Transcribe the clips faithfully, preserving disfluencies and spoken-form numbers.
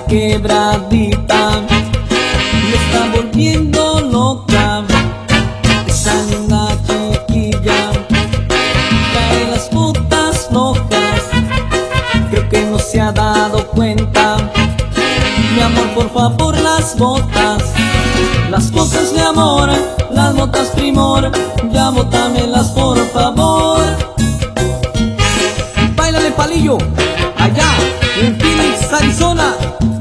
quebradita me está volviendo loca. Esa linda chiquilla trae las botas flojas, creo que no se ha dado cuenta. Mi amor, por favor, las botas, las botas de amor, las botas primor, ya bótamelas por favor. Báilale palillo, allá en Phoenix, Arizona.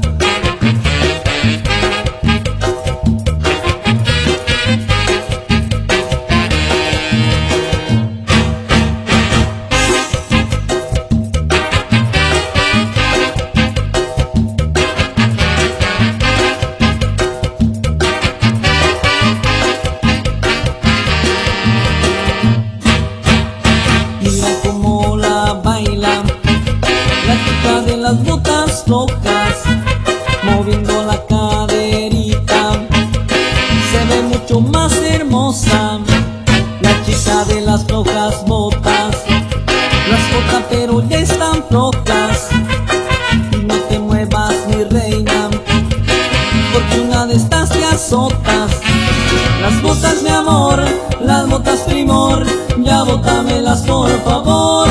Mira cómo la baila la chica de las botas rojas, moviendo la caderita, se ve mucho más hermosa. La chica de las rojas botas, las botas pero ya están flojas. Y no te muevas, mi reina, porque una de estas te azotas. Las botas de amor, las botas primor, ya bótamelas por favor.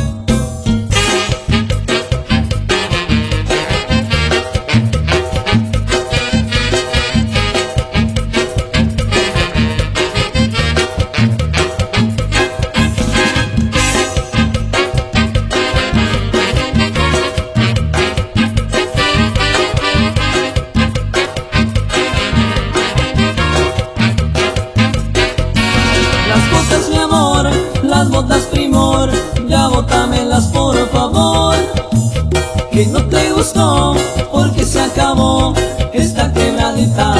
Las botas, mi amor, las botas primor, ya bótamelas por favor. Que no te gustó porque se acabó esta quebradita.